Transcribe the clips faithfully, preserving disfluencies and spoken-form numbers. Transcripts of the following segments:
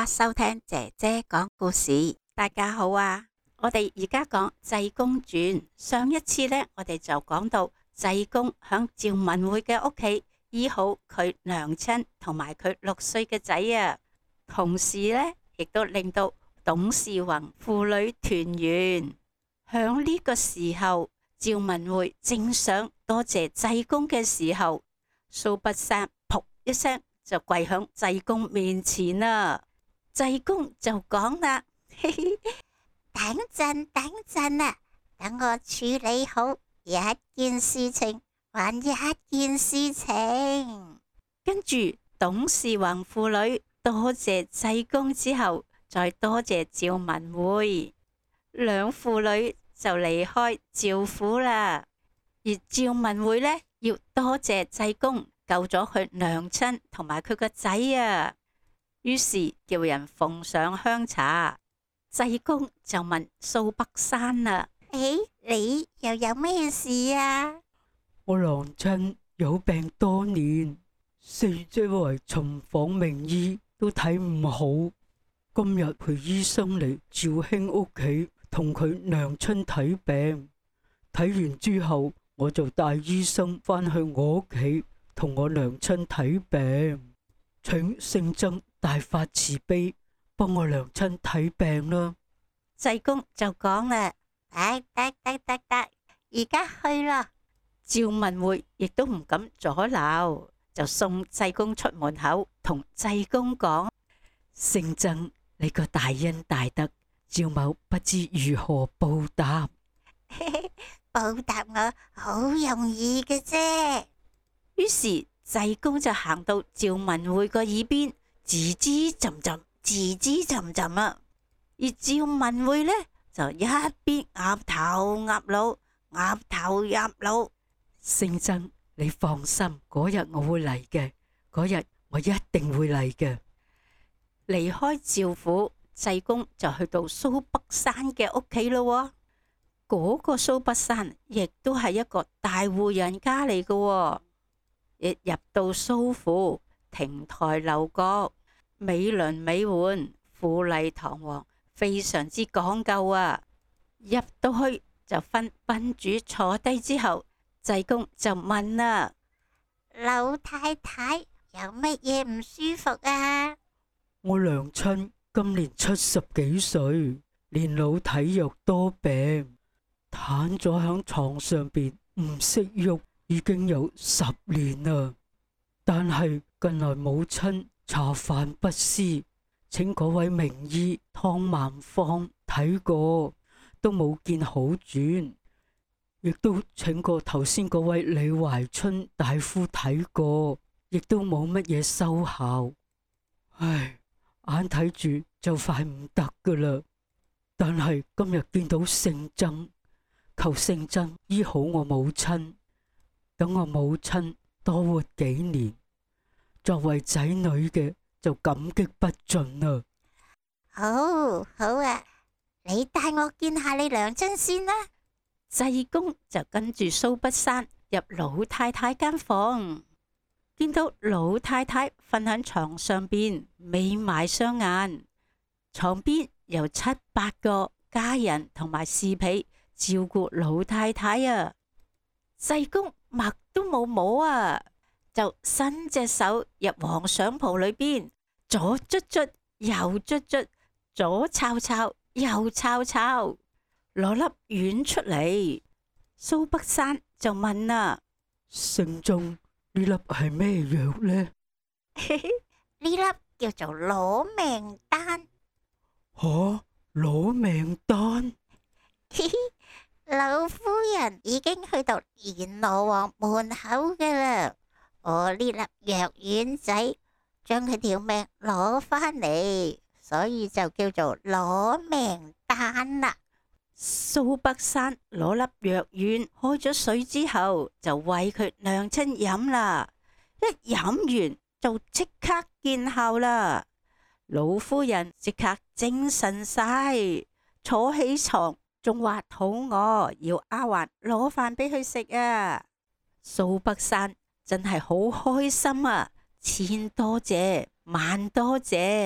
家收聽姐姐講故事。大家好啊！我哋而家講濟公傳。上一次呢，我哋就講到濟公響趙文會嘅屋企醫好佢娘親同埋佢六歲嘅仔啊，同時呢，亦都令到董事宏父女團圓。響呢個時候，趙文會正想多謝濟公嘅時候，蘇北山噗一聲就跪響濟公面前啦。濟公就講啦：嘿嘿，等陣等陣啊，等我處理好一件事情還一件事情。跟住董事宏父女多謝濟公之後，再多謝趙文會，兩父女就離開趙府啦。而趙文會呢，要多謝濟公救咗佢娘親同埋佢個仔啊，於是叫人奉上香茶。濟公就問蘇北山啦：誒，你又有咩事啊？ 我娘親有病多年，四周圍尋訪名醫都睇唔好。今日陪醫生嚟趙兄屋企同佢娘親睇病，睇完之後我就帶醫生返去我屋企同我娘親睇病，請聖僧大發慈悲幫我娘親睇病啦。 濟公就講啦：得得得得得，而家去啦。趙文會亦都唔敢阻撓，就送濟公出門口，同濟公講：聖僧，你個大恩大德，趙某不知如何報答。報答我好容易嘅啫。於是濟公就行到趙文會個耳邊，吱吱浸浸，吱吱浸浸啊。而趙文會呢，就一邊岌頭岌腦，岌頭岌腦。聖僧，你放心，嗰日我會嚟嘅，嗰日我一定會嚟嘅。離開趙府，濟公就去到蘇北山嘅屋企咯。嗰個蘇北山亦都係一個大戶人家嚟嘅。一入到蘇府，亭台樓閣，美輪美奐，富麗堂皇，非常之講究啊！入到去就分賓主坐低之後，濟公就問啦：老太太有乜嘢唔舒服啊？ 我娘親今年七十幾歲，年老體弱多病，癱咗響床上邊唔識喐，已經有十年啦。但係近來母親茶飯不思，請嗰位名醫湯萬方睇過，都冇見好轉，亦都請過頭先嗰位李懷春大夫睇過，亦都冇乜嘢收效。唉，眼睇住就快唔得噶啦。但係今日見到聖僧，求聖僧醫好我母親，等我母親多活幾年，作為仔女嘅就感激不盡啦。 好，好啊，你帶我見下你娘親先啦。濟公就跟住蘇北山入老太太間房，見到老太太瞓喺床上邊，眯埋雙眼，床邊有七八個家人同埋侍婢照顧老太太啊。濟公脈都冇摸啊，就伸隻手入黃上袍裏邊，左捽捽，右捽捽，左抄抄，右抄抄，攞粒丸出嚟。蘇北山就問啦： 聖僧，呢粒係咩藥呢？ 呢粒叫做攞命丹。 吓，攞命丹？ 老夫人已經去到閻羅王門口噶啦，我呢粒藥丸仔將佢條命攞返嚟，所以就叫做攞命丹啦。蘇北山攞粒藥丸開咗水之後，就餵佢娘親飲啦。一飲完就即刻見效啦，老夫人即刻精神晒，坐起床仲話肚餓，要丫鬟攞飯俾佢食啊。蘇北山真係好開心啊，千多謝萬多謝。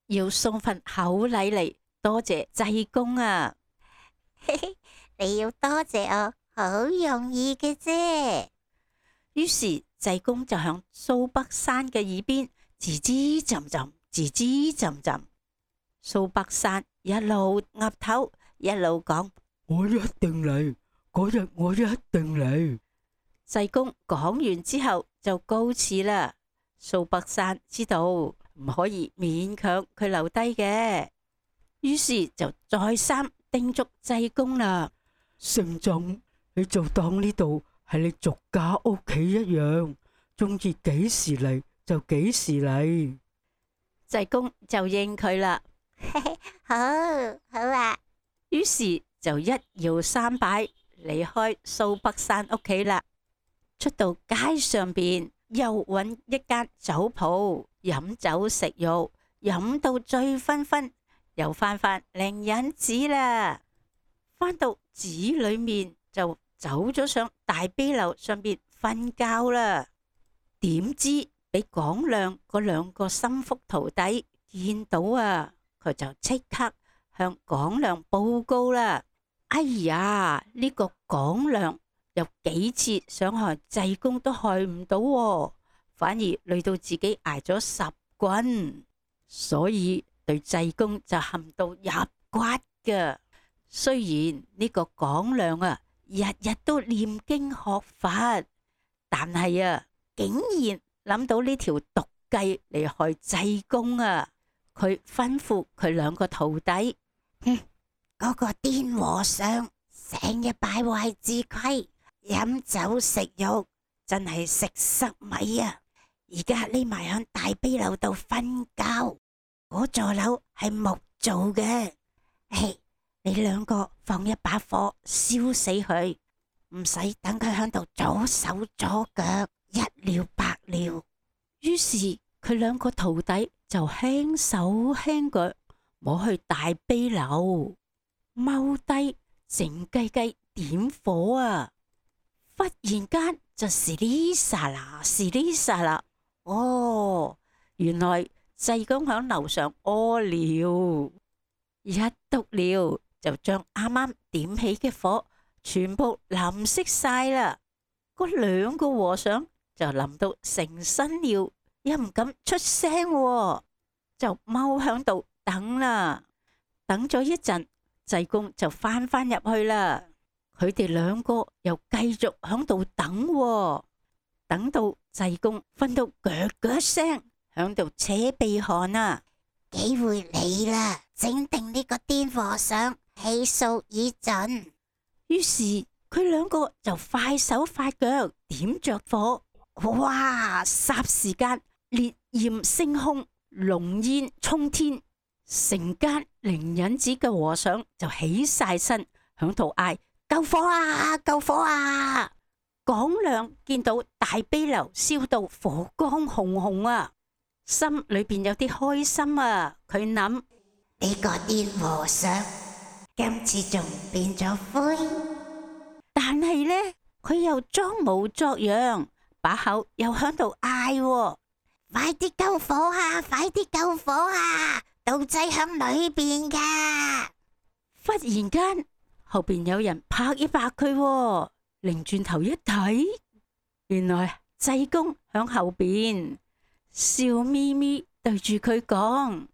要送份厚禮嚟多謝濟公啊。 你要多謝我，好容易嘅啫。 於是濟公就向蘇北山嘅耳邊吱吱浸浸，吱吱浸浸。蘇北山一路岌頭，一路講： 我一定嚟，嗰日我一定嚟。 濟公講完之後就告辭啦。蘇北山知道唔可以勉強佢留低嘅，於是就再三叮囑濟公啦： 聖僧，你就當呢度係你俗家屋企一樣，中意幾時嚟就幾時嚟。 濟公就應佢啦。 好，好啊。 於是就一搖三擺離開蘇北山屋企啦。出到街上邊，又揾一間酒鋪飲酒食肉，飲到醉醺醺，又翻返靈隱寺啦。翻到寺裏面就走咗上大悲樓上邊瞓覺啦。點知俾廣亮嗰兩個心腹徒弟見到啊，佢就即刻向廣亮報告啦。哎呀，呢個廣亮有幾次想害濟公都害唔到喎，反而累到自己挨咗十棍，所以對濟公就陷到入骨噶。雖然呢個廣亮啊，日日都念經學法，但係啊，竟然諗到呢條毒計嚟害濟公啊！佢吩咐佢兩個徒弟： 哼，嗰個癲和尚成日敗壞自規，飲酒食肉，真係食塞米啊！而家匿埋響大悲樓度瞓覺，嗰座樓係木做嘅。嘿，你兩個放一把火燒死佢，唔使等佢響度左手左腳，一了百了。 於是佢兩個徒弟就輕手輕腳摸去大悲樓，踎低靜雞雞點火啊！忽然間就時哩沙啦，時哩沙啦，哦，原來濟公響樓上屙尿，一篤尿就將啱啱點起嘅火全部淋熄晒啦。嗰兩個和尚就淋到成身尿，又唔敢出聲，就踎響度等啦。等咗一陣，濟公就翻返入去啦。佢哋兩個又繼續響度等，等到濟公瞓到腳腳聲，響度扯鼻鼾啊！ 機會嚟啦，整定呢個癲和尚，氣數已盡。 於是佢兩個就快手快腳點着火，哇！霎時間烈焰升空，濃煙衝天，成間靈隱寺嘅和尚就起晒身，響度嗌：救火啊！救火啊！廣亮見到大悲樓燒到火光紅紅啊，心裏邊有啲開心啊。佢諗： 呢個癲和尚今次仲變咗灰， 但係呢，佢又裝模作樣，把口又響度嗌： 快啲救火啊！快啲救火啊！道濟響裏邊噶。 忽然間，後邊有人拍一拍佢，擰轉頭一睇，原來濟公響後邊笑眯眯對住佢講：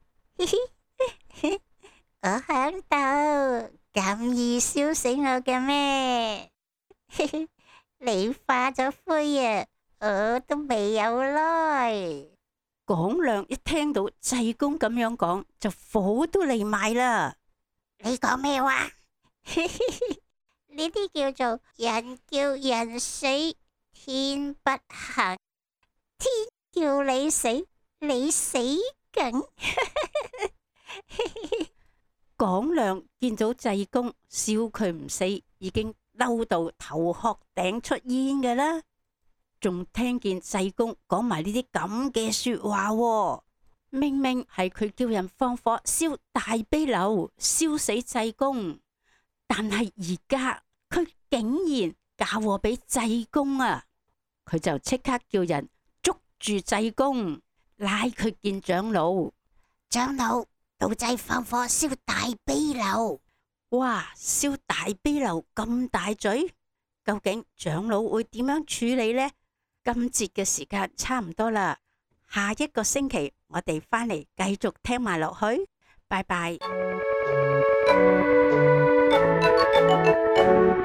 我響度，咁易燒死我嘅咩？你化咗灰啊，我都未有耐。 廣亮一聽到濟公咁樣講，就火都嚟埋啦。 你講咩話？呢啲叫做人叫人死，天不行；天叫你死，你死梗。 廣亮見到濟公笑佢唔死，已經嬲到頭殼頂出煙嘅啦，仲聽見濟公講埋呢啲咁嘅說話喎。明明係佢叫人放火燒大悲樓，燒死濟公，但係而家佢竟然嫁禍俾濟公啊！佢就即刻叫人捉住濟公，拉佢見長老。 長老，道仔放火燒大悲樓。 哇！燒大悲樓咁大罪，究竟長老會點樣處理呢？今節嘅時間差唔多啦，下一個星期我哋返嚟繼續聽埋落去，拜拜。